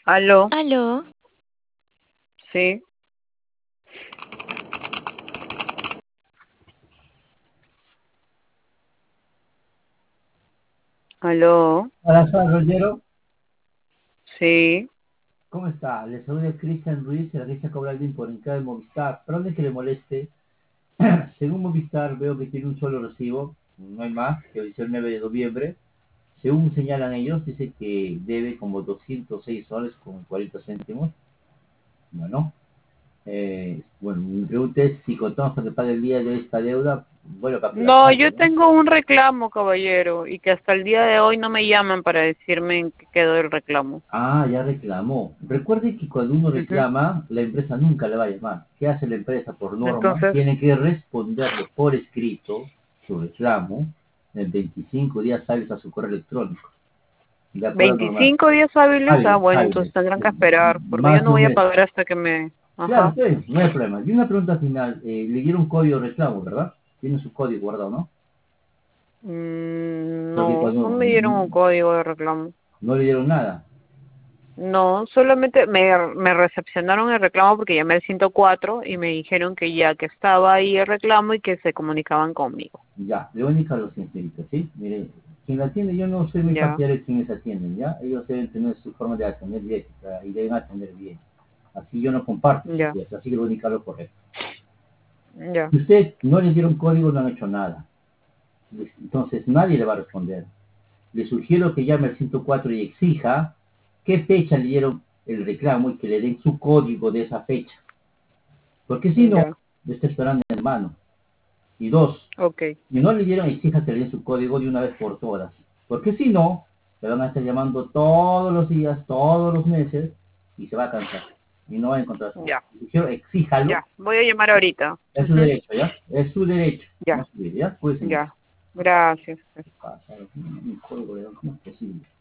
Aló, Aló, sí, aló, Hola, soy Rogero. sí. ¿Cómo está? Le saluda Cristian Ruiz, de la agencia Cobraldín por encargo de Movistar. Perdón que le moleste. Según Movistar, veo que tiene un solo recibo, no hay más, que venció el 9 de noviembre. Según señalan ellos, dice que debe como 206 soles con 40 céntimos. Bueno, bueno, mi pregunta es si contamos con que pague el día de esta deuda, bueno, para que la No, pague, yo ¿no? tengo un reclamo, caballero, y que hasta el día de hoy no me llaman para decirme en qué quedó el reclamo. Ah, ya reclamó. Recuerde que cuando uno Ujú. reclama, la empresa nunca le va a llamar. ¿Qué hace la empresa por norma? Entonces, Tiene que responderle por escrito su reclamo en 25 días hábiles a su correo electrónico. De acuerdo a normal. 25 días hábiles, Hábiles, bueno, entonces hábiles. tendrán que esperar, porque yo Más no de un voy a mes. pagar hasta que me... Claro, Ajá. sí, no hay problema. Y una pregunta final. Le dieron un código de reclamo, ¿verdad? Tiene su código guardado, ¿no? Porque No, no cuando me dieron un código de reclamo. no le dieron nada. No, solamente me recepcionaron el reclamo porque llamé al 104 y me dijeron que ya que estaba ahí el reclamo y que se comunicaban conmigo. Ya, le voy a indicar lo siguiente, ¿sí? Mire, quien atiende, yo no soy muy Ya, partidario de quienes atienden, ¿ya? Ellos deben tener su forma de atender bien y deben atender bien. Así yo no comparto sus ya, ideas, así que le voy a indicar lo correcto. ya, Si usted no les dieron código, no han hecho nada. Entonces nadie le va a responder. Le sugiero que llame al 104 y exija qué fecha le dieron el reclamo y que le den su código de esa fecha. Porque si no, ya, le está esperando en mano. Y dos, okay, y no le dieron, exija que le den su código de una vez por todas. Porque si no, le van a estar llamando todos los días, todos los meses, y se va a cansar. Y no va a encontrar su ya, sugiero, exíjalo. ya, voy a llamar ahorita. Es su Ujú. derecho, ¿ya? Es su derecho. No Ya, es su derecho, ¿ya? Pues, ya, gracias. pasa? Un código, ¿cómo es posible?